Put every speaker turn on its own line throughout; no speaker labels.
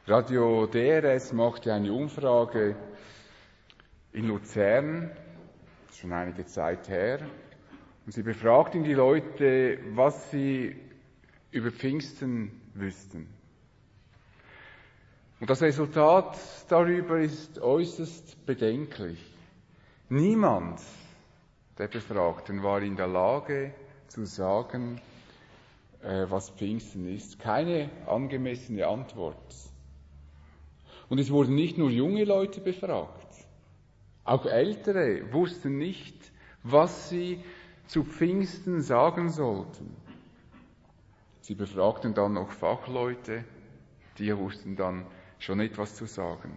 Radio DRS machte eine Umfrage in Luzern, das ist schon einige Zeit her, und sie befragten die Leute, was sie über Pfingsten wüssten. Und das Resultat darüber ist äußerst bedenklich. Niemand der Befragten war in der Lage zu sagen, was Pfingsten ist. Keine angemessene Antwort. Und es wurden nicht nur junge Leute befragt, auch Ältere wussten nicht, was sie zu Pfingsten sagen sollten. Sie befragten dann noch Fachleute, die wussten dann schon etwas zu sagen.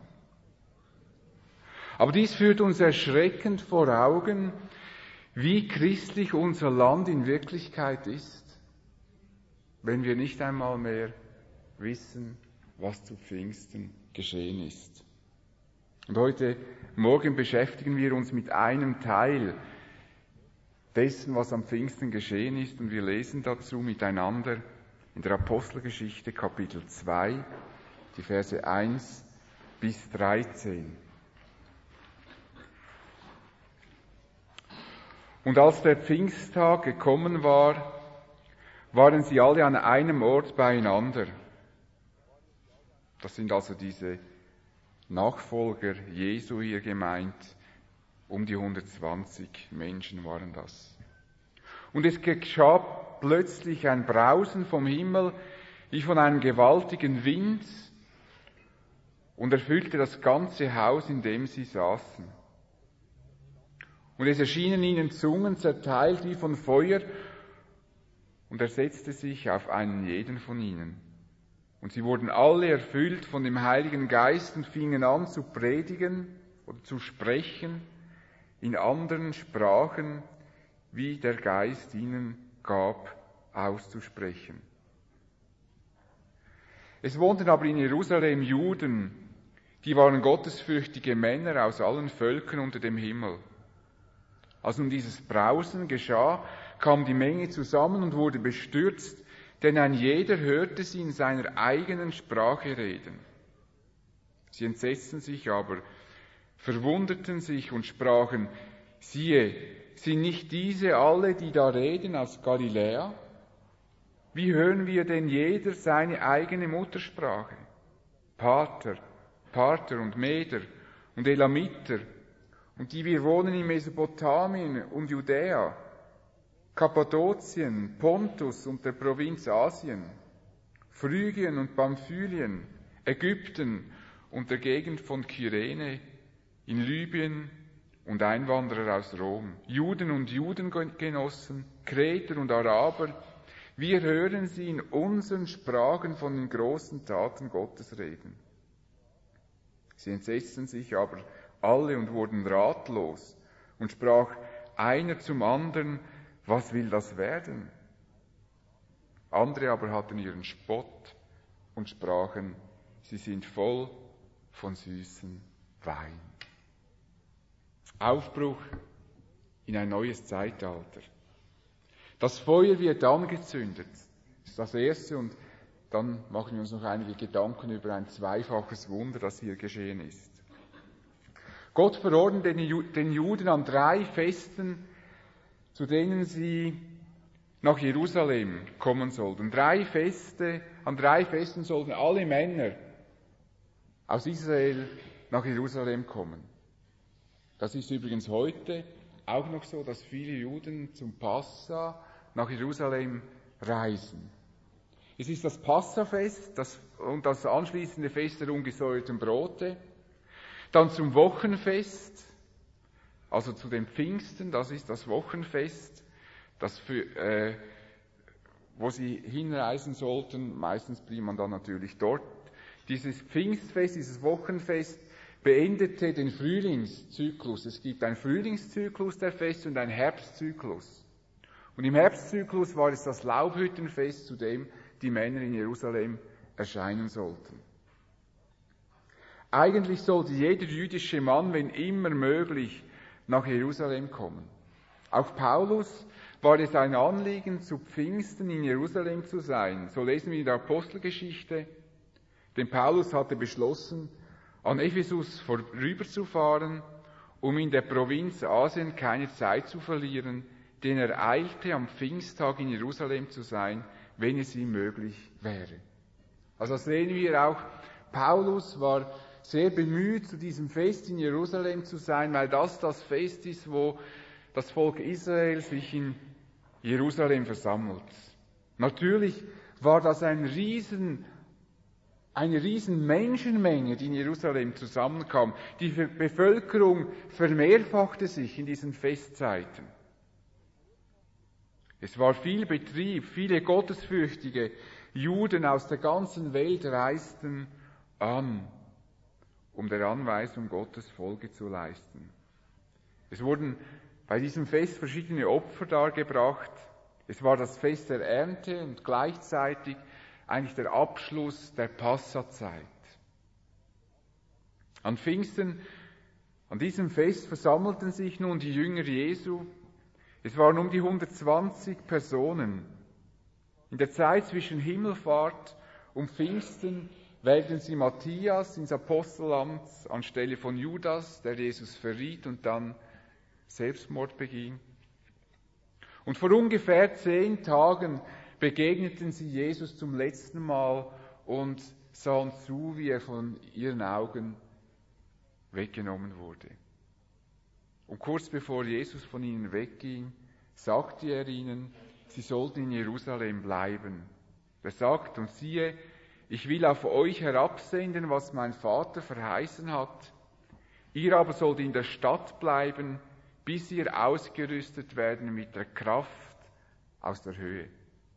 Aber dies führt uns erschreckend vor Augen, wie christlich unser Land in Wirklichkeit ist, wenn wir nicht einmal mehr wissen, was zu Pfingsten geschehen ist. Und heute Morgen beschäftigen wir uns mit einem Teil dessen, was am Pfingsten geschehen ist, und wir lesen dazu miteinander in der Apostelgeschichte Kapitel 2, die Verse 1 bis 13. Und als der Pfingsttag gekommen war, waren sie alle an einem Ort beieinander. Das sind also diese Nachfolger Jesu hier gemeint, um die 120 Menschen waren das. Und es geschah plötzlich ein Brausen vom Himmel, wie von einem gewaltigen Wind, und erfüllte das ganze Haus, in dem sie saßen. Und es erschienen ihnen Zungen, zerteilt wie von Feuer, und er setzte sich auf einen jeden von ihnen. Und sie wurden alle erfüllt von dem Heiligen Geist und fingen an zu predigen oder zu sprechen in anderen Sprachen, wie der Geist ihnen gab, auszusprechen. Es wohnten aber in Jerusalem Juden, die waren gottesfürchtige Männer aus allen Völkern unter dem Himmel. Als nun dieses Brausen geschah, kam die Menge zusammen und wurde bestürzt, denn ein jeder hörte sie in seiner eigenen Sprache reden. Sie entsetzten sich aber, verwunderten sich und sprachen: Siehe, sind nicht diese alle, die da reden, aus Galiläa? Wie hören wir denn jeder seine eigene Muttersprache? Parther und Meder und Elamiter, und die wir wohnen in Mesopotamien und Judäa, Kappadokien, Pontus und der Provinz Asien, Phrygien und Pamphylien, Ägypten und der Gegend von Kyrene, in Libyen und Einwanderer aus Rom, Juden und Judengenossen, Kreter und Araber, wir hören sie in unseren Sprachen von den großen Taten Gottes reden. Sie entsetzten sich aber alle und wurden ratlos, und sprach einer zum anderen: Was will das werden? Andere aber hatten ihren Spott und sprachen: Sie sind voll von süßem Wein. Aufbruch in ein neues Zeitalter. Das Feuer wird angezündet. Das ist das Erste, und dann machen wir uns noch einige Gedanken über ein zweifaches Wunder, das hier geschehen ist. Gott verordnet den Juden an 3 Festen, zu denen sie nach Jerusalem kommen sollten. An 3 Festen sollten alle Männer aus Israel nach Jerusalem kommen. Das ist übrigens heute auch noch so, dass viele Juden zum Passa nach Jerusalem reisen. Es ist das Passafest und das anschließende Fest der ungesäuerten Brote. Dann zum Wochenfest, also zu den Pfingsten, das ist das Wochenfest, wo sie hinreisen sollten. Meistens blieb man dann natürlich dort. Dieses Pfingstfest, dieses Wochenfest beendete den Frühlingszyklus. Es gibt einen Frühlingszyklus der Feste und einen Herbstzyklus. Und im Herbstzyklus war es das Laubhüttenfest, zu dem die Männer in Jerusalem erscheinen sollten. Eigentlich sollte jeder jüdische Mann, wenn immer möglich, nach Jerusalem kommen. Auch Paulus war es ein Anliegen, zu Pfingsten in Jerusalem zu sein. So lesen wir in der Apostelgeschichte, Denn Paulus hatte beschlossen, an Ephesus vorüberzufahren, um in der Provinz Asien keine Zeit zu verlieren, denn er eilte, am Pfingsttag in Jerusalem zu sein, wenn es ihm möglich wäre. Also sehen wir auch, Paulus war sehr bemüht, zu diesem Fest in Jerusalem zu sein, weil das Fest ist, wo das Volk Israel sich in Jerusalem versammelt. Natürlich war das eine riesen Menschenmenge, die in Jerusalem zusammenkam. Die Bevölkerung vermehrfachte sich in diesen Festzeiten. Es war viel Betrieb, viele gottesfürchtige Juden aus der ganzen Welt reisten an, um der Anweisung Gottes Folge zu leisten. Es wurden bei diesem Fest verschiedene Opfer dargebracht. Es war das Fest der Ernte und gleichzeitig eigentlich der Abschluss der Passazeit. An Pfingsten, an diesem Fest versammelten sich nun die Jünger Jesu. Es waren um die 120 Personen. In der Zeit zwischen Himmelfahrt und Pfingsten wählten sie Matthias ins Apostelamt anstelle von Judas, der Jesus verriet und dann Selbstmord beging. Und vor ungefähr 10 Tagen begegneten sie Jesus zum letzten Mal und sahen zu, wie er von ihren Augen weggenommen wurde. Und kurz bevor Jesus von ihnen wegging, sagte er ihnen, sie sollten in Jerusalem bleiben. Er sagt, und siehe, ich will auf euch herabsenden, was mein Vater verheißen hat. Ihr aber sollt in der Stadt bleiben, bis ihr ausgerüstet werden mit der Kraft aus der Höhe.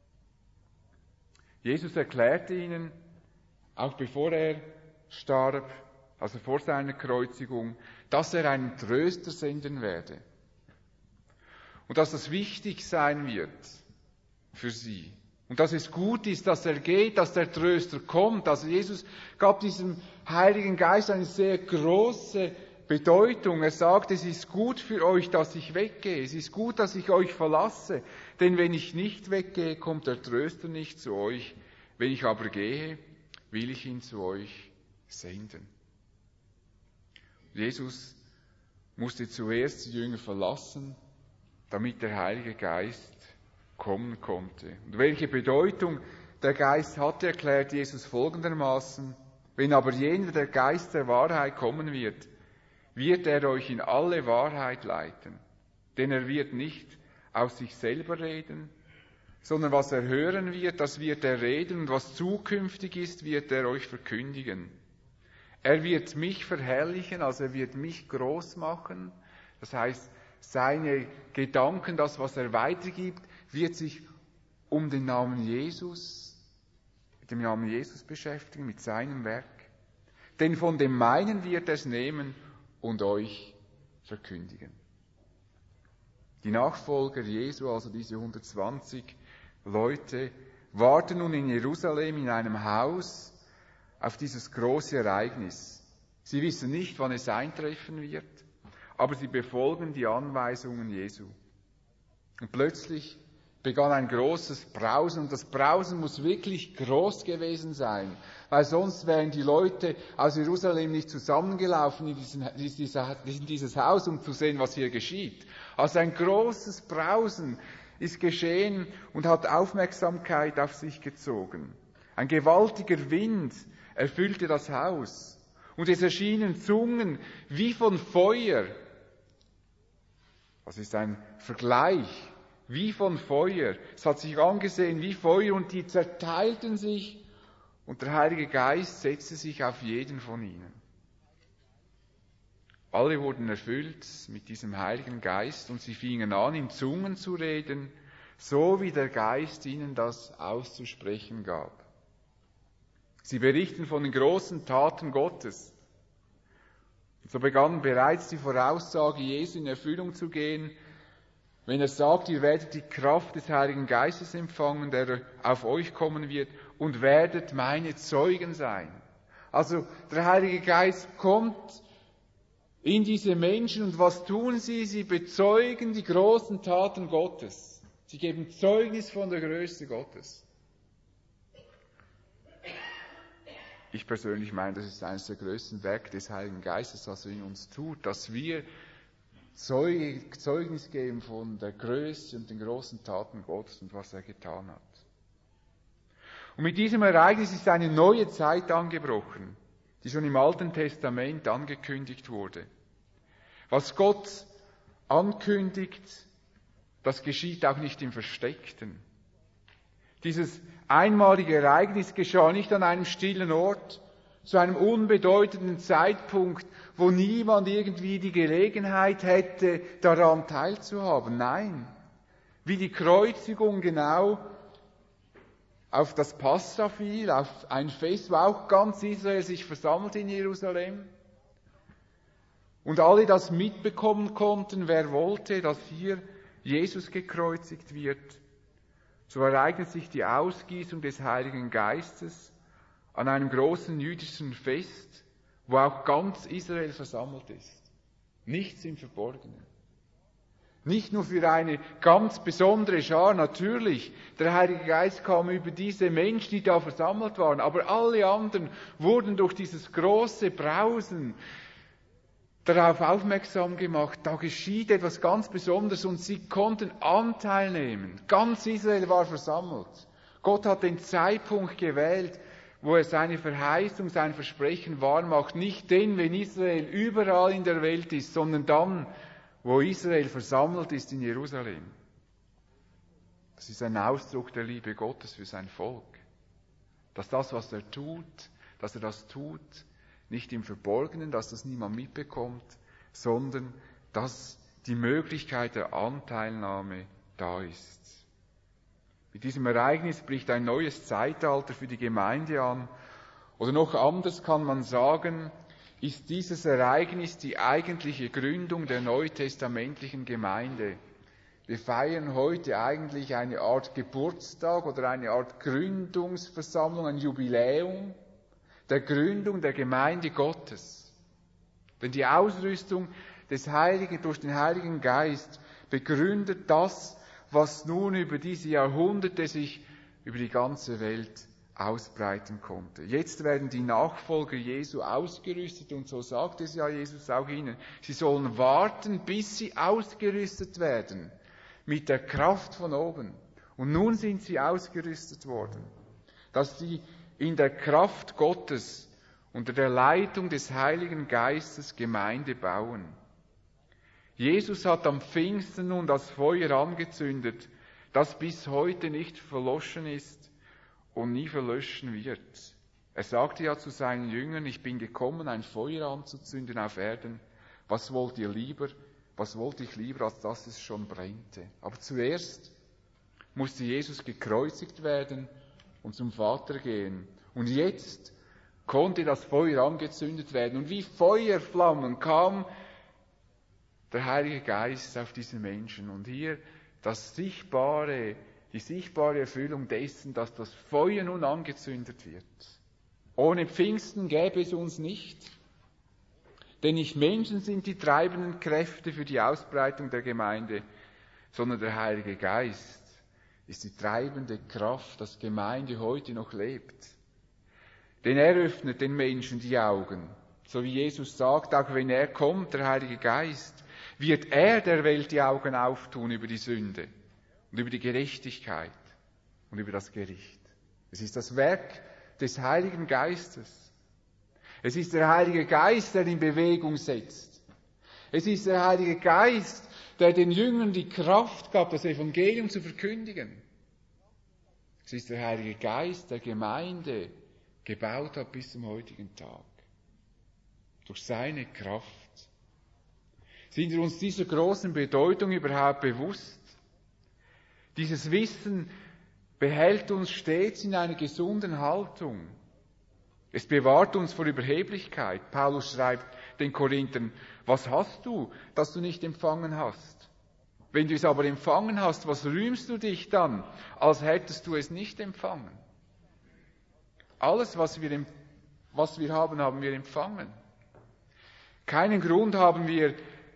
Jesus erklärte ihnen, auch bevor er starb, also vor seiner Kreuzigung, dass er einen Tröster senden werde. Und dass das wichtig sein wird für sie. Und dass es gut ist, dass er geht, dass der Tröster kommt. Also Jesus gab diesem Heiligen Geist eine sehr große Bedeutung. Er sagt, es ist gut für euch, dass ich weggehe. Es ist gut, dass ich euch verlasse. Denn wenn ich nicht weggehe, kommt der Tröster nicht zu euch. Wenn ich aber gehe, will ich ihn zu euch senden. Jesus musste zuerst die Jünger verlassen, damit der Heilige Geist kommen konnte. Und welche Bedeutung der Geist hatte, erklärt Jesus folgendermaßen: Wenn aber jener, der Geist der Wahrheit, kommen wird, wird er euch in alle Wahrheit leiten. Denn er wird nicht aus sich selber reden, sondern was er hören wird, das wird er reden, und was zukünftig ist, wird er euch verkündigen. Er wird mich verherrlichen, also er wird mich groß machen. Das heißt, seine Gedanken, das, was er weitergibt, wird sich um den Namen Jesus, mit dem Namen Jesus beschäftigen, mit seinem Werk. Denn von dem meinen wird er es nehmen und euch verkündigen. Die Nachfolger Jesu, also diese 120 Leute, warten nun in Jerusalem in einem Haus auf dieses große Ereignis. Sie wissen nicht, wann es eintreffen wird, aber sie befolgen die Anweisungen Jesu. Und plötzlich begann ein großes Brausen, und das Brausen muss wirklich groß gewesen sein, weil sonst wären die Leute aus Jerusalem nicht zusammengelaufen in dieses Haus, um zu sehen, was hier geschieht. Also ein großes Brausen ist geschehen und hat Aufmerksamkeit auf sich gezogen. Ein gewaltiger Wind erfüllte das Haus, und es erschienen Zungen wie von Feuer. Das ist ein Vergleich, wie von Feuer. Es hat sich angesehen wie Feuer, und die zerteilten sich, und der Heilige Geist setzte sich auf jeden von ihnen. Alle wurden erfüllt mit diesem Heiligen Geist, und sie fingen an, in Zungen zu reden, so wie der Geist ihnen das auszusprechen gab. Sie berichten von den großen Taten Gottes. Und so begann bereits die Voraussage Jesu in Erfüllung zu gehen, wenn er sagt, ihr werdet die Kraft des Heiligen Geistes empfangen, der auf euch kommen wird, und werdet meine Zeugen sein. Also der Heilige Geist kommt in diese Menschen, und was tun sie? Sie bezeugen die großen Taten Gottes. Sie geben Zeugnis von der Größe Gottes. Ich persönlich meine, das ist eines der größten Werke des Heiligen Geistes, was er in uns tut, dass wir Zeugnis geben von der Größe und den großen Taten Gottes und was er getan hat. Und mit diesem Ereignis ist eine neue Zeit angebrochen, die schon im Alten Testament angekündigt wurde. Was Gott ankündigt, das geschieht auch nicht im Versteckten. Dieses einmalige Ereignis geschah nicht an einem stillen Ort, zu einem unbedeutenden Zeitpunkt, wo niemand irgendwie die Gelegenheit hätte, daran teilzuhaben. Nein, wie die Kreuzigung genau auf das Passa fiel, auf ein Fest, wo auch ganz Israel sich versammelt in Jerusalem. Und alle das mitbekommen konnten, wer wollte, dass hier Jesus gekreuzigt wird. So ereignet sich die Ausgießung des Heiligen Geistes an einem großen jüdischen Fest, wo auch ganz Israel versammelt ist. Nichts im Verborgenen. Nicht nur für eine ganz besondere Schar, natürlich, der Heilige Geist kam über diese Menschen, die da versammelt waren, aber alle anderen wurden durch dieses große Brausen darauf aufmerksam gemacht, da geschieht etwas ganz Besonderes und sie konnten Anteil nehmen. Ganz Israel war versammelt. Gott hat den Zeitpunkt gewählt, wo er seine Verheißung, sein Versprechen wahrmacht. Nicht den, wenn Israel überall in der Welt ist, sondern dann, wo Israel versammelt ist in Jerusalem. Das ist ein Ausdruck der Liebe Gottes für sein Volk. Dass das, was er tut, dass er das tut, nicht im Verborgenen, dass das niemand mitbekommt, sondern dass die Möglichkeit der Anteilnahme da ist. Mit diesem Ereignis bricht ein neues Zeitalter für die Gemeinde an. Oder noch anders kann man sagen, ist dieses Ereignis die eigentliche Gründung der neutestamentlichen Gemeinde. Wir feiern heute eigentlich eine Art Geburtstag oder eine Art Gründungsversammlung, ein Jubiläum der Gründung der Gemeinde Gottes. Denn die Ausrüstung des Heiligen durch den Heiligen Geist begründet das, was nun über diese Jahrhunderte sich über die ganze Welt ausbreiten konnte. Jetzt werden die Nachfolger Jesu ausgerüstet und so sagt es ja Jesus auch ihnen. Sie sollen warten, bis sie ausgerüstet werden mit der Kraft von oben. Und nun sind sie ausgerüstet worden, dass sie in der Kraft Gottes unter der Leitung des Heiligen Geistes Gemeinde bauen. Jesus hat am Pfingsten nun das Feuer angezündet, das bis heute nicht verloschen ist und nie verlöschen wird. Er sagte ja zu seinen Jüngern, ich bin gekommen, ein Feuer anzuzünden auf Erden. Was wollt ihr lieber? Was wollte ich lieber, als dass es schon brennte? Aber zuerst musste Jesus gekreuzigt werden und zum Vater gehen. Und jetzt konnte das Feuer angezündet werden. Und wie Feuerflammen kam der Heilige Geist auf diese Menschen. Und hier die sichtbare Erfüllung dessen, dass das Feuer nun angezündet wird. Ohne Pfingsten gäbe es uns nicht. Denn nicht Menschen sind die treibenden Kräfte für die Ausbreitung der Gemeinde, sondern der Heilige Geist ist die treibende Kraft, dass Gemeinde heute noch lebt. Denn er öffnet den Menschen die Augen. So wie Jesus sagt, auch wenn er kommt, der Heilige Geist, wird er der Welt die Augen auftun über die Sünde und über die Gerechtigkeit und über das Gericht. Es ist das Werk des Heiligen Geistes. Es ist der Heilige Geist, der in Bewegung setzt. Es ist der Heilige Geist, der den Jüngern die Kraft gab, das Evangelium zu verkündigen. Es ist der Heilige Geist, der Gemeinde gebaut hat bis zum heutigen Tag. Durch seine Kraft. Sind wir uns dieser großen Bedeutung überhaupt bewusst? Dieses Wissen behält uns stets in einer gesunden Haltung. Es bewahrt uns vor Überheblichkeit. Paulus schreibt den Korinthern, was hast du, das du nicht empfangen hast? Wenn du es aber empfangen hast, was rühmst du dich dann, als hättest du es nicht empfangen? Alles, was wir haben, haben wir empfangen. Keinen Grund haben wir,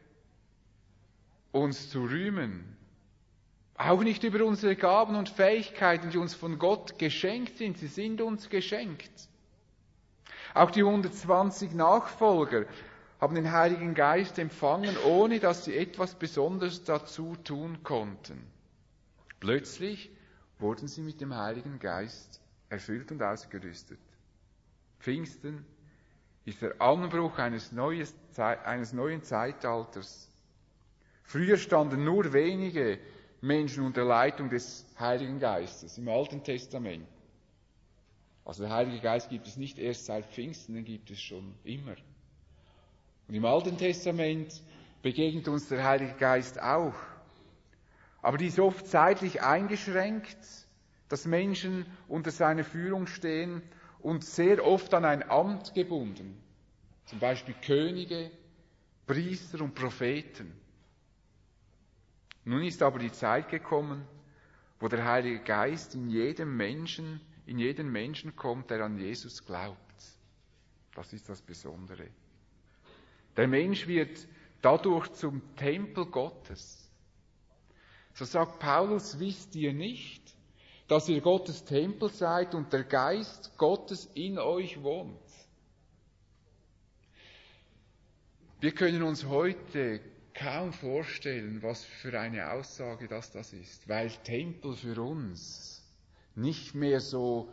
uns zu rühmen. Auch nicht über unsere Gaben und Fähigkeiten, die uns von Gott geschenkt sind. Sie sind uns geschenkt. Auch die 120 Nachfolger haben den Heiligen Geist empfangen, ohne dass sie etwas Besonderes dazu tun konnten. Plötzlich wurden sie mit dem Heiligen Geist erfüllt und ausgerüstet. Pfingsten ist der Anbruch eines neuen Zeitalters. Früher standen nur wenige Menschen unter Leitung des Heiligen Geistes im Alten Testament. Also der Heilige Geist gibt es nicht erst seit Pfingsten, den gibt es schon immer. Und im Alten Testament begegnet uns der Heilige Geist auch. Aber die ist oft zeitlich eingeschränkt, dass Menschen unter seiner Führung stehen und sehr oft an ein Amt gebunden. Zum Beispiel Könige, Priester und Propheten. Nun ist aber die Zeit gekommen, wo der Heilige Geist in jeden Menschen kommt, der an Jesus glaubt. Das ist das Besondere. Der Mensch wird dadurch zum Tempel Gottes. So sagt Paulus, wisst ihr nicht, dass ihr Gottes Tempel seid und der Geist Gottes in euch wohnt? Wir können uns heute kaum vorstellen, was für eine Aussage das ist, weil Tempel für uns wir nicht mehr so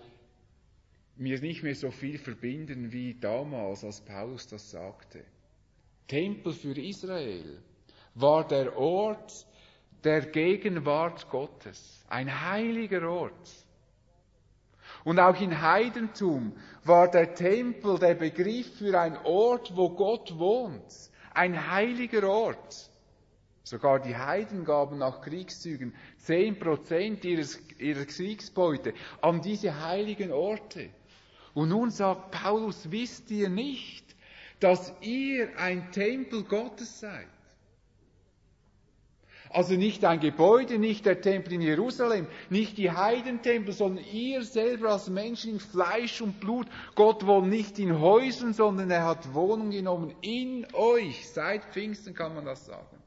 viel verbinden wie damals, als Paulus das sagte. Tempel für Israel war der Ort der Gegenwart Gottes, ein heiliger Ort. Und auch im Heidentum war der Tempel der Begriff für einen Ort, wo Gott wohnt, ein heiliger Ort. Sogar die Heiden gaben nach Kriegszügen 10% ihrer Kriegsbeute an diese heiligen Orte. Und nun sagt Paulus, wisst ihr nicht, dass ihr ein Tempel Gottes seid? Also nicht ein Gebäude, nicht der Tempel in Jerusalem, nicht die Heidentempel, sondern ihr selber als Menschen in Fleisch und Blut. Gott wohnt nicht in Häusern, sondern er hat Wohnung genommen in euch. Seit Pfingsten kann man das sagen.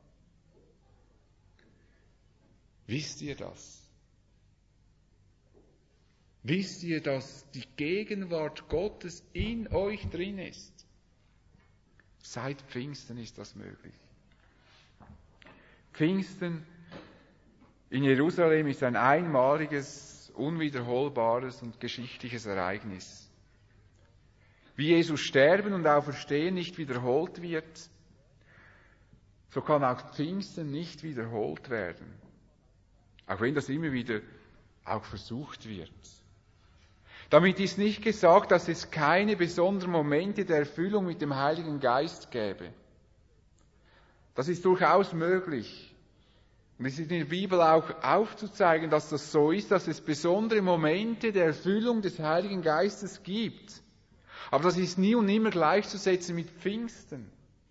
Wisst ihr das? Wisst ihr, dass die Gegenwart Gottes in euch drin ist? Seit Pfingsten ist das möglich. Pfingsten in Jerusalem ist ein einmaliges, unwiederholbares und geschichtliches Ereignis. Wie Jesus Sterben und Auferstehen nicht wiederholt wird, so kann auch Pfingsten nicht wiederholt werden. Auch wenn das immer wieder auch versucht wird. Damit ist nicht gesagt, dass es keine besonderen Momente der Erfüllung mit dem Heiligen Geist gäbe. Das ist durchaus möglich. Und es ist in der Bibel auch aufzuzeigen, dass das so ist, dass es besondere Momente der Erfüllung des Heiligen Geistes gibt. Aber das ist nie und nimmer gleichzusetzen mit Pfingsten.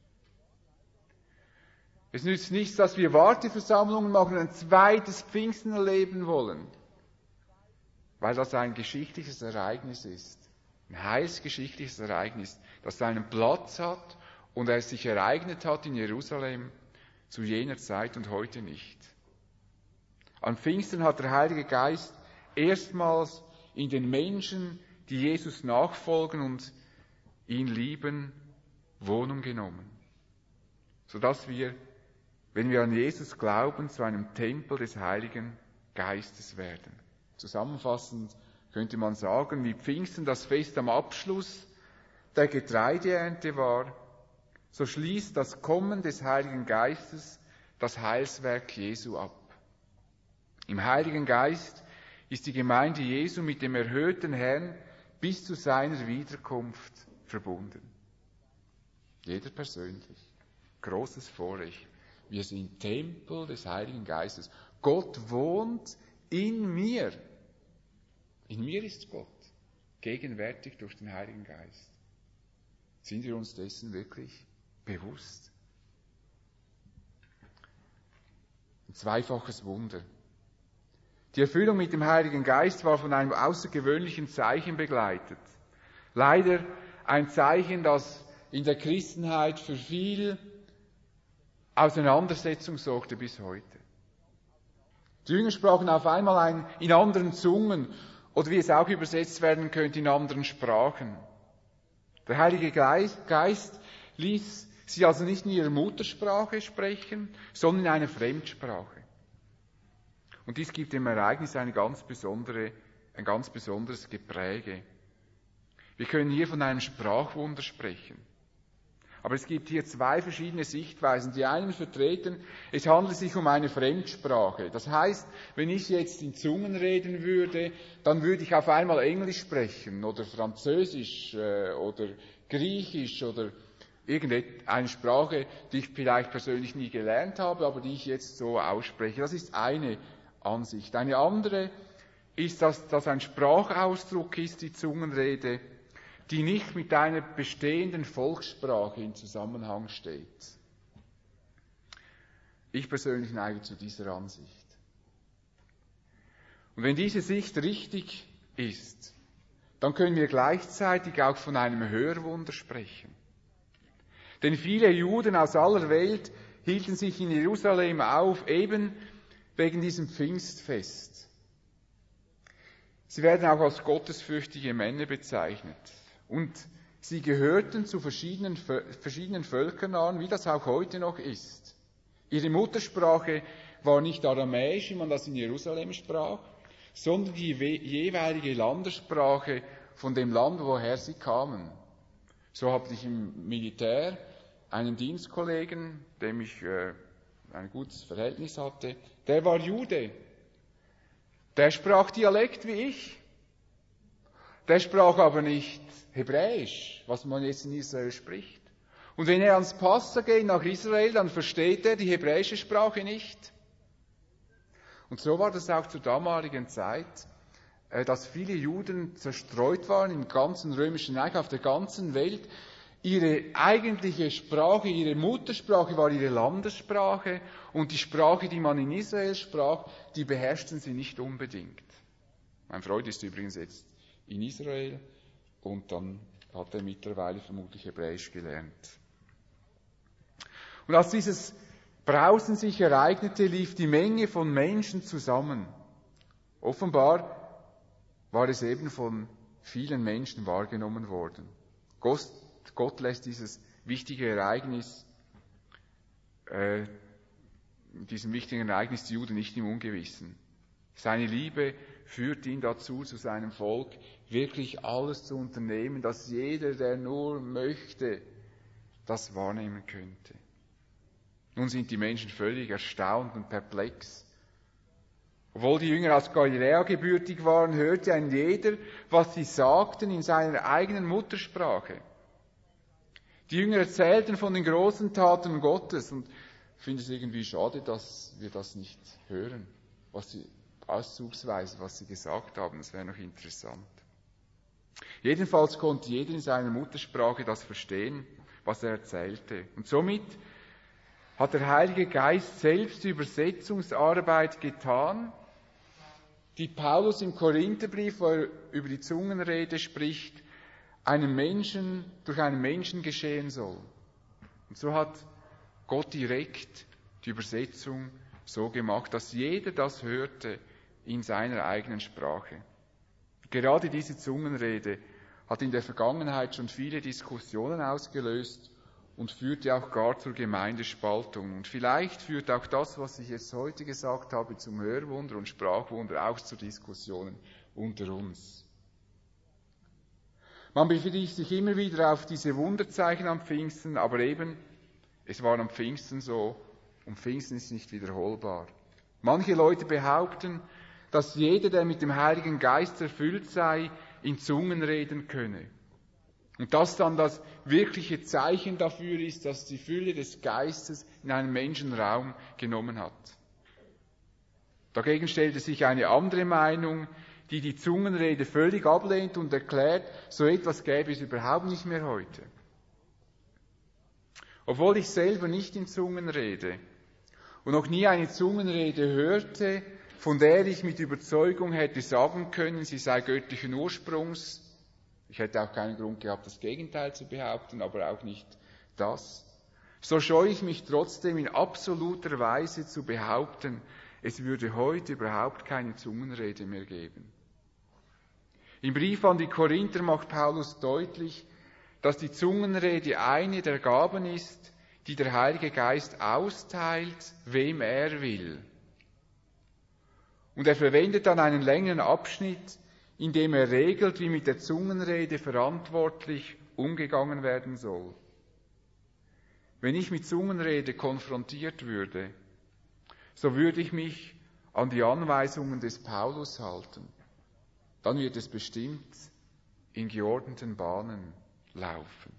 Es nützt nichts, dass wir Warteversammlungen machen und ein zweites Pfingsten erleben wollen. Weil das ein geschichtliches Ereignis ist. Ein heilsgeschichtliches Ereignis, das einen Platz hat und er sich ereignet hat in Jerusalem zu jener Zeit und heute nicht. An Pfingsten hat der Heilige Geist erstmals in den Menschen, die Jesus nachfolgen und ihn lieben, Wohnung genommen. Sodass wir, wenn wir an Jesus glauben, zu einem Tempel des Heiligen Geistes werden. Zusammenfassend könnte man sagen, wie Pfingsten das Fest am Abschluss der Getreideernte war, so schließt das Kommen des Heiligen Geistes das Heilswerk Jesu ab. Im Heiligen Geist ist die Gemeinde Jesu mit dem erhöhten Herrn bis zu seiner Wiederkunft verbunden. Jeder persönlich. Großes Vorrecht. Wir sind Tempel des Heiligen Geistes. Gott wohnt in mir. In mir ist Gott, gegenwärtig durch den Heiligen Geist. Sind wir uns dessen wirklich bewusst? Ein zweifaches Wunder. Die Erfüllung mit dem Heiligen Geist war von einem außergewöhnlichen Zeichen begleitet. Leider ein Zeichen, das in der Christenheit für viel Auseinandersetzung sorgte bis heute. Die Jünger sprachen auf einmal in anderen Zungen oder wie es auch übersetzt werden könnte, in anderen Sprachen. Der Heilige Geist ließ sie also nicht in ihrer Muttersprache sprechen, sondern in einer Fremdsprache. Und dies gibt dem Ereignis ein ganz besonderes Gepräge. Wir können hier von einem Sprachwunder sprechen. Aber es gibt hier zwei verschiedene Sichtweisen. Die einen vertreten, es handelt sich um eine Fremdsprache. Das heißt, wenn ich jetzt in Zungen reden würde, dann würde ich auf einmal Englisch sprechen oder Französisch oder Griechisch oder irgendeine Sprache, die ich vielleicht persönlich nie gelernt habe, aber die ich jetzt so ausspreche. Das ist eine Ansicht. Eine andere ist, dass das ein Sprachausdruck ist, die Zungenrede, die nicht mit einer bestehenden Volkssprache in Zusammenhang steht. Ich persönlich neige zu dieser Ansicht. Und wenn diese Sicht richtig ist, dann können wir gleichzeitig auch von einem Hörwunder sprechen. Denn viele Juden aus aller Welt hielten sich in Jerusalem auf, eben wegen diesem Pfingstfest. Sie werden auch als gottesfürchtige Männer bezeichnet. Und sie gehörten zu verschiedenen Völkern an, wie das auch heute noch ist. Ihre Muttersprache war nicht Aramäisch, wie man das in Jerusalem sprach, sondern die jeweilige Landessprache von dem Land, woher sie kamen. So hatte ich im Militär einen Dienstkollegen, dem ich ein gutes Verhältnis hatte, der war Jude. Der sprach Dialekt wie ich. Der sprach aber nicht Hebräisch, was man jetzt in Israel spricht. Und wenn er ans Passa geht nach Israel, dann versteht er die hebräische Sprache nicht. Und so war das auch zur damaligen Zeit, dass viele Juden zerstreut waren im ganzen römischen Reich, auf der ganzen Welt. Ihre eigentliche Sprache, ihre Muttersprache war ihre Landessprache und die Sprache, die man in Israel sprach, die beherrschten sie nicht unbedingt. Mein Freund ist übrigens jetzt in Israel und dann hat er mittlerweile vermutlich Hebräisch gelernt. Und als dieses Brausen sich ereignete, lief die Menge von Menschen zusammen. Offenbar war es eben von vielen Menschen wahrgenommen worden. Gott lässt dieses wichtige Ereignis, diesem wichtigen Ereignis die Juden nicht im Ungewissen. Seine Liebe führt ihn dazu, zu seinem Volk wirklich alles zu unternehmen, dass jeder, der nur möchte, das wahrnehmen könnte. Nun sind die Menschen völlig erstaunt und perplex. Obwohl die Jünger aus Galiläa gebürtig waren, hörte ein jeder, was sie sagten, in seiner eigenen Muttersprache. Die Jünger erzählten von den großen Taten Gottes und ich finde es irgendwie schade, dass wir das nicht hören, auszugsweise, was sie gesagt haben. Das wäre noch interessant. Jedenfalls konnte jeder in seiner Muttersprache das verstehen, was er erzählte. Und somit hat der Heilige Geist selbst die Übersetzungsarbeit getan, die Paulus im Korintherbrief, wo er über die Zungenrede spricht, durch einen Menschen geschehen soll. Und so hat Gott direkt die Übersetzung so gemacht, dass jeder das hörte in seiner eigenen Sprache. Gerade diese Zungenrede hat in der Vergangenheit schon viele Diskussionen ausgelöst und führte auch gar zur Gemeindespaltung. Und vielleicht führt auch das, was ich jetzt heute gesagt habe, zum Hörwunder und Sprachwunder auch zu Diskussionen unter uns. Man befriedigt sich immer wieder auf diese Wunderzeichen am Pfingsten, aber eben, es war am Pfingsten so und Pfingsten ist nicht wiederholbar. Manche Leute behaupten, dass jeder, der mit dem Heiligen Geist erfüllt sei, in Zungen reden könne. Und das dann das wirkliche Zeichen dafür ist, dass die Fülle des Geistes in einen Menschen Raum genommen hat. Dagegen stellte sich eine andere Meinung, die die Zungenrede völlig ablehnt und erklärt, so etwas gäbe es überhaupt nicht mehr heute. Obwohl ich selber nicht in Zungen rede und noch nie eine Zungenrede hörte, von der ich mit Überzeugung hätte sagen können, sie sei göttlichen Ursprungs. Ich hätte auch keinen Grund gehabt, das Gegenteil zu behaupten, aber auch nicht das. So scheue ich mich trotzdem in absoluter Weise zu behaupten, es würde heute überhaupt keine Zungenrede mehr geben. Im Brief an die Korinther macht Paulus deutlich, dass die Zungenrede eine der Gaben ist, die der Heilige Geist austeilt, wem er will. Und er verwendet dann einen längeren Abschnitt, in dem er regelt, wie mit der Zungenrede verantwortlich umgegangen werden soll. Wenn ich mit Zungenrede konfrontiert würde, so würde ich mich an die Anweisungen des Paulus halten. Dann wird es bestimmt in geordneten Bahnen laufen.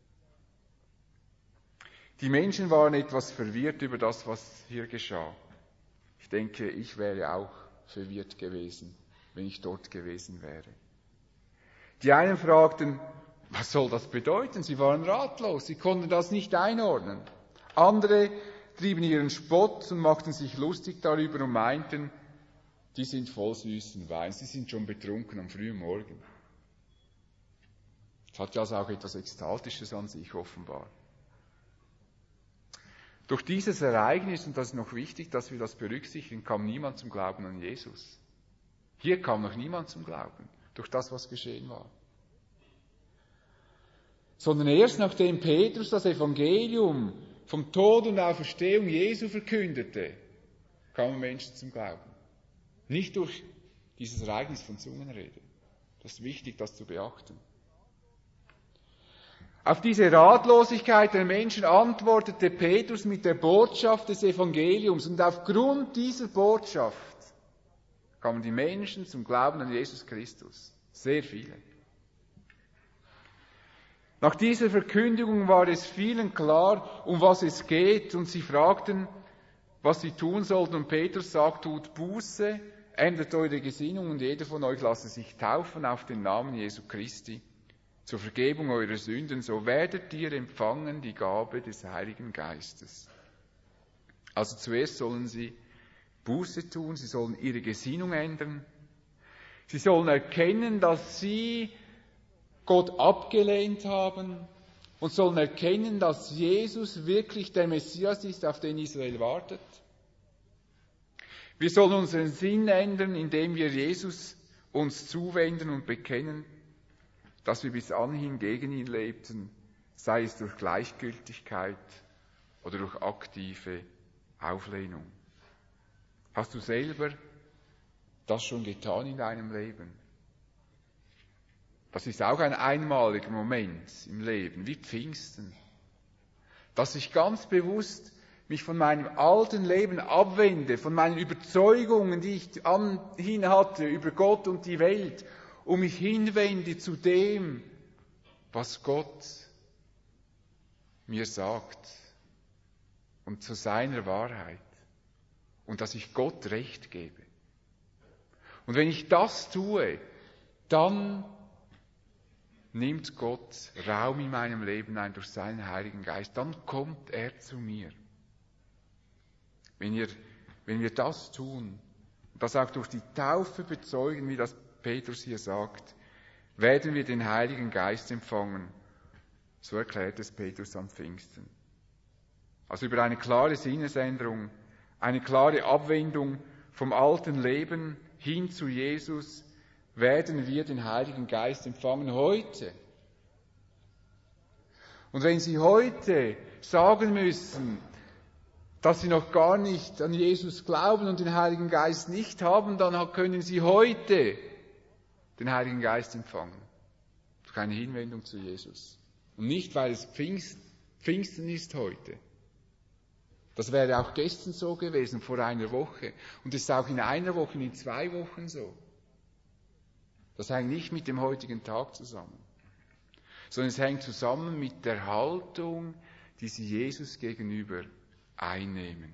Die Menschen waren etwas verwirrt über das, was hier geschah. Ich denke, ich wäre auch verwirrt gewesen, wenn ich dort gewesen wäre. Die einen fragten, was soll das bedeuten? Sie waren ratlos, sie konnten das nicht einordnen. Andere trieben ihren Spott und machten sich lustig darüber und meinten, die sind voll süßen Wein, sie sind schon betrunken am frühen Morgen. Das hat ja also auch etwas Ekstatisches an sich offenbar. Durch dieses Ereignis, und das ist noch wichtig, dass wir das berücksichtigen, kam niemand zum Glauben an Jesus. Hier kam noch niemand zum Glauben, durch das, was geschehen war. Sondern erst nachdem Petrus das Evangelium vom Tod und Auferstehung Jesu verkündete, kamen Menschen zum Glauben. Nicht durch dieses Ereignis von Zungenrede. Das ist wichtig, das zu beachten. Auf diese Ratlosigkeit der Menschen antwortete Petrus mit der Botschaft des Evangeliums. Und aufgrund dieser Botschaft kamen die Menschen zum Glauben an Jesus Christus. Sehr viele. Nach dieser Verkündigung war es vielen klar, um was es geht, und sie fragten, was sie tun sollten. Und Petrus sagt, tut Buße, ändert eure Gesinnung, und jeder von euch lasse sich taufen auf den Namen Jesu Christi zur Vergebung eurer Sünden, so werdet ihr empfangen die Gabe des Heiligen Geistes. Also zuerst sollen sie Buße tun, sie sollen ihre Gesinnung ändern, sie sollen erkennen, dass sie Gott abgelehnt haben und sollen erkennen, dass Jesus wirklich der Messias ist, auf den Israel wartet. Wir sollen unseren Sinn ändern, indem wir Jesus uns zuwenden und bekennen, dass wir bis anhin gegen ihn lebten, sei es durch Gleichgültigkeit oder durch aktive Auflehnung. Hast du selber das schon getan in deinem Leben? Das ist auch ein einmaliger Moment im Leben, wie Pfingsten, dass ich ganz bewusst mich von meinem alten Leben abwende, von meinen Überzeugungen, die ich anhin hatte über Gott und die Welt, und mich hinwende zu dem, was Gott mir sagt und zu seiner Wahrheit, und dass ich Gott Recht gebe. Und wenn ich das tue, dann nimmt Gott Raum in meinem Leben ein durch seinen Heiligen Geist, dann kommt er zu mir. Wenn wir das tun, und das auch durch die Taufe bezeugen, wie das Petrus hier sagt, werden wir den Heiligen Geist empfangen. So erklärt es Petrus am Pfingsten. Also über eine klare Sinnesänderung, eine klare Abwendung vom alten Leben hin zu Jesus, werden wir den Heiligen Geist empfangen heute. Und wenn Sie heute sagen müssen, dass Sie noch gar nicht an Jesus glauben und den Heiligen Geist nicht haben, dann können Sie heute den Heiligen Geist empfangen. Durch eine Hinwendung zu Jesus. Und nicht, weil es Pfingsten ist heute. Das wäre auch gestern so gewesen, vor einer Woche. Und es ist auch in einer Woche, in 2 Wochen so. Das hängt nicht mit dem heutigen Tag zusammen, sondern es hängt zusammen mit der Haltung, die Sie Jesus gegenüber einnehmen.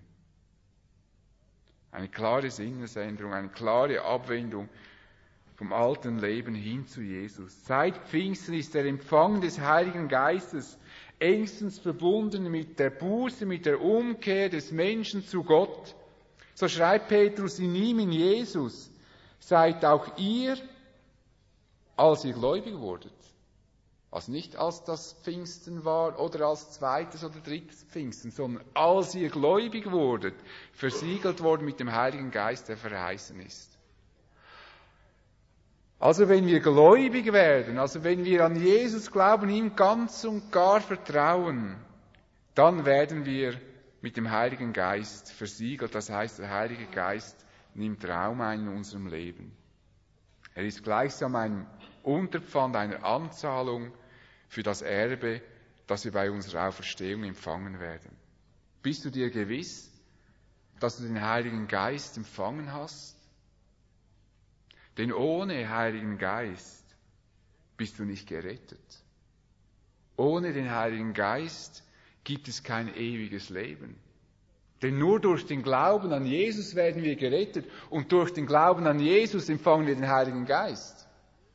Eine klare Sinnesänderung, eine klare Abwendung vom alten Leben hin zu Jesus. Seit Pfingsten ist der Empfang des Heiligen Geistes engstens verbunden mit der Buße, mit der Umkehr des Menschen zu Gott. So schreibt Petrus in ihm, in Jesus, seid auch ihr, als ihr gläubig wurdet. Also nicht als das Pfingsten war oder als 2. oder 3. Pfingsten, sondern als ihr gläubig wurdet, versiegelt worden mit dem Heiligen Geist, der verheißen ist. Also wenn wir gläubig werden, also wenn wir an Jesus glauben, ihm ganz und gar vertrauen, dann werden wir mit dem Heiligen Geist versiegelt. Das heißt, der Heilige Geist nimmt Raum ein in unserem Leben. Er ist gleichsam ein Unterpfand einer Anzahlung für das Erbe, das wir bei unserer Auferstehung empfangen werden. Bist du dir gewiss, dass du den Heiligen Geist empfangen hast? Denn ohne Heiligen Geist bist du nicht gerettet. Ohne den Heiligen Geist gibt es kein ewiges Leben. Denn nur durch den Glauben an Jesus werden wir gerettet und durch den Glauben an Jesus empfangen wir den Heiligen Geist.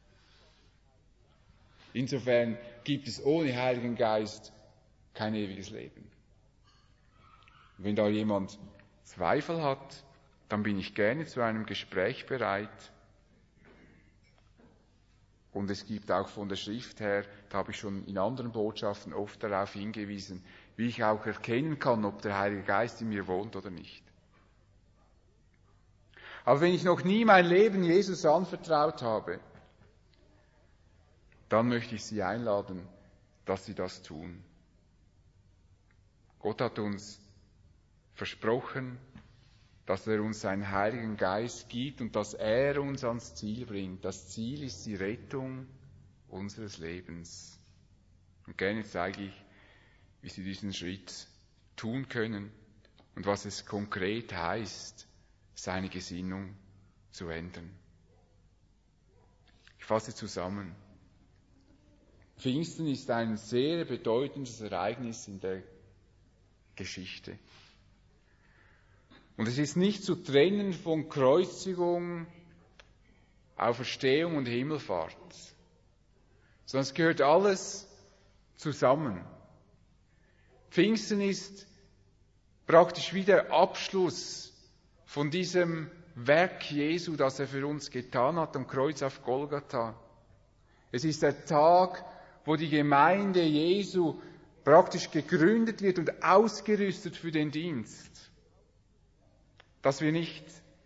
Insofern gibt es ohne Heiligen Geist kein ewiges Leben. Wenn da jemand Zweifel hat, dann bin ich gerne zu einem Gespräch bereit. Und es gibt auch von der Schrift her, da habe ich schon in anderen Botschaften oft darauf hingewiesen, wie ich auch erkennen kann, ob der Heilige Geist in mir wohnt oder nicht. Aber wenn ich noch nie mein Leben Jesus anvertraut habe, dann möchte ich Sie einladen, dass Sie das tun. Gott hat uns versprochen, dass er uns seinen Heiligen Geist gibt und dass er uns ans Ziel bringt. Das Ziel ist die Rettung unseres Lebens. Und gerne zeige ich, wie Sie diesen Schritt tun können und was es konkret heißt, seine Gesinnung zu ändern. Ich fasse zusammen. Pfingsten ist ein sehr bedeutendes Ereignis in der Geschichte. Und es ist nicht zu trennen von Kreuzigung, Auferstehung und Himmelfahrt, sondern es gehört alles zusammen. Pfingsten ist praktisch wie der Abschluss von diesem Werk Jesu, das er für uns getan hat am Kreuz auf Golgatha. Es ist der Tag, wo die Gemeinde Jesu praktisch gegründet wird und ausgerüstet für den Dienst. Dass wir nicht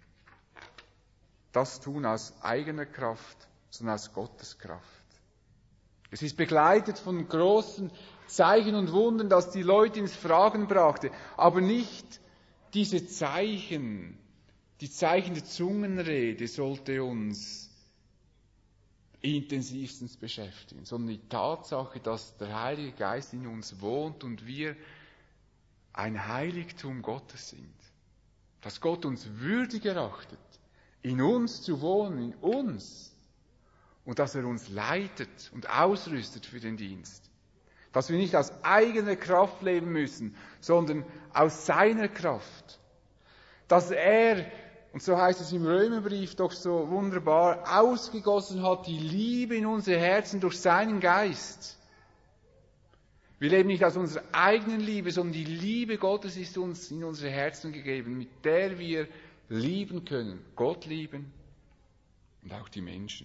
das tun aus eigener Kraft, sondern aus Gottes Kraft. Es ist begleitet von großen Zeichen und Wundern, dass die Leute ins Fragen brachte, aber nicht diese Zeichen, die Zeichen der Zungenrede sollte uns intensivstens beschäftigen, sondern die Tatsache, dass der Heilige Geist in uns wohnt und wir ein Heiligtum Gottes sind. Dass Gott uns würdig erachtet, in uns zu wohnen, in uns. Und dass er uns leitet und ausrüstet für den Dienst. Dass wir nicht aus eigener Kraft leben müssen, sondern aus seiner Kraft. Dass er, und so heißt es im Römerbrief doch so wunderbar, ausgegossen hat die Liebe in unsere Herzen durch seinen Geist. Wir leben nicht aus unserer eigenen Liebe, sondern die Liebe Gottes ist uns in unsere Herzen gegeben, mit der wir lieben können. Gott lieben und auch die Menschen.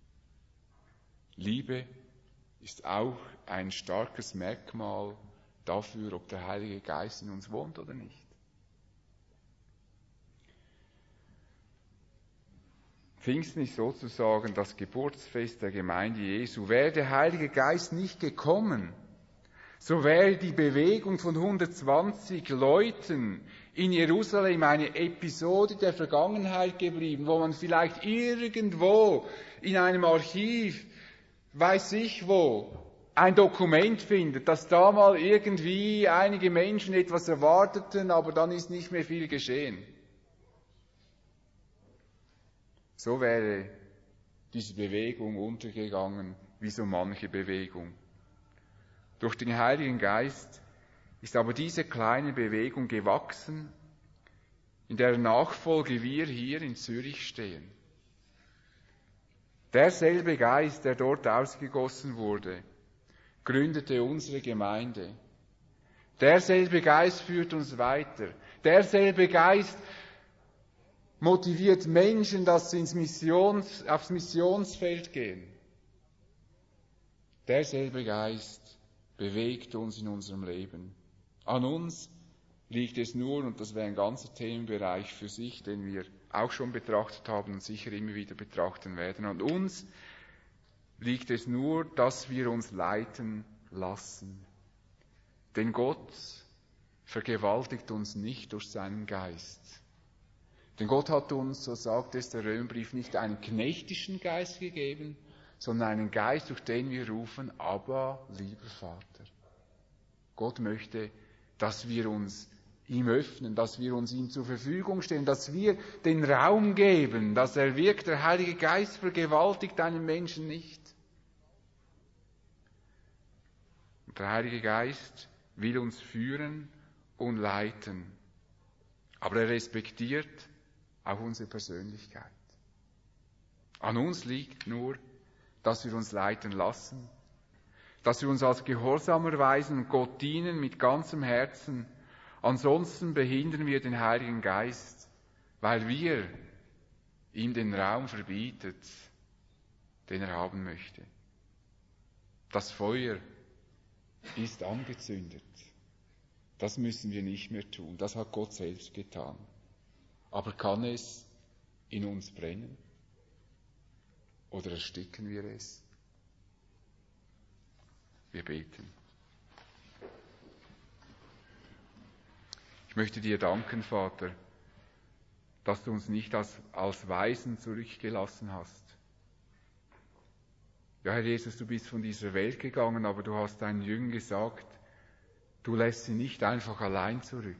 Liebe ist auch ein starkes Merkmal dafür, ob der Heilige Geist in uns wohnt oder nicht. Pfingsten ist sozusagen das Geburtsfest der Gemeinde Jesu. Wäre der Heilige Geist nicht gekommen, so wäre die Bewegung von 120 Leuten in Jerusalem eine Episode der Vergangenheit geblieben, wo man vielleicht irgendwo in einem Archiv, weiß ich wo, ein Dokument findet, dass da mal irgendwie einige Menschen etwas erwarteten, aber dann ist nicht mehr viel geschehen. So wäre diese Bewegung untergegangen, wie so manche Bewegung. Durch den Heiligen Geist ist aber diese kleine Bewegung gewachsen, in deren Nachfolge wir hier in Zürich stehen. Derselbe Geist, der dort ausgegossen wurde, gründete unsere Gemeinde. Derselbe Geist führt uns weiter. Derselbe Geist motiviert Menschen, dass sie aufs Missionsfeld gehen. Derselbe Geist bewegt uns in unserem Leben. An uns liegt es nur, und das wäre ein ganzer Themenbereich für sich, den wir auch schon betrachtet haben und sicher immer wieder betrachten werden. An uns liegt es nur, dass wir uns leiten lassen. Denn Gott vergewaltigt uns nicht durch seinen Geist. Denn Gott hat uns, so sagt es der Römerbrief, nicht einen knechtischen Geist gegeben, sondern einen Geist, durch den wir rufen, aber lieber Vater. Gott möchte, dass wir uns ihm öffnen, dass wir uns ihm zur Verfügung stellen, dass wir den Raum geben, dass er wirkt. Der Heilige Geist vergewaltigt einen Menschen nicht. Und der Heilige Geist will uns führen und leiten. Aber er respektiert auch unsere Persönlichkeit. An uns liegt nur, dass wir uns leiten lassen, dass wir uns als gehorsam erweisen und Gott dienen mit ganzem Herzen. Ansonsten behindern wir den Heiligen Geist, weil wir ihm den Raum verbietet, den er haben möchte. Das Feuer ist angezündet. Das müssen wir nicht mehr tun. Das hat Gott selbst getan. Aber kann es in uns brennen? Oder ersticken wir es? Wir beten. Ich möchte dir danken, Vater, dass du uns nicht als Weisen zurückgelassen hast. Ja, Herr Jesus, du bist von dieser Welt gegangen, aber du hast deinen Jüngern gesagt, du lässt sie nicht einfach allein zurück.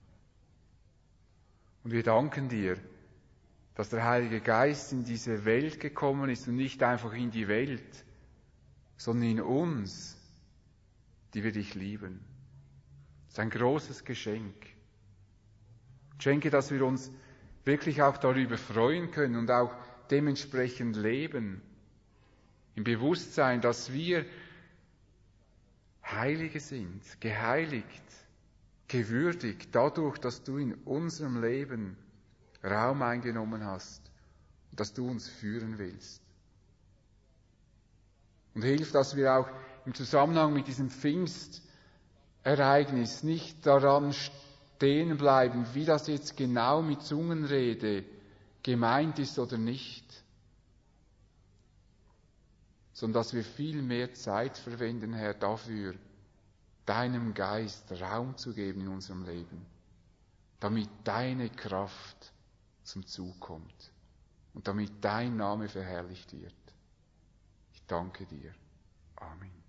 Und wir danken dir, dass der Heilige Geist in diese Welt gekommen ist und nicht einfach in die Welt, sondern in uns, die wir dich lieben. Das ist ein großes Geschenk. Schenke, dass wir uns wirklich auch darüber freuen können und auch dementsprechend leben, im Bewusstsein, dass wir Heilige sind, geheiligt, gewürdigt, dadurch, dass du in unserem Leben Raum eingenommen hast und dass du uns führen willst. Und hilf, dass wir auch im Zusammenhang mit diesem Pfingstereignis nicht daran stehen bleiben, wie das jetzt genau mit Zungenrede gemeint ist oder nicht, sondern dass wir viel mehr Zeit verwenden, Herr, dafür, deinem Geist Raum zu geben in unserem Leben, damit deine Kraft zum Zug kommt und damit dein Name verherrlicht wird. Ich danke dir. Amen.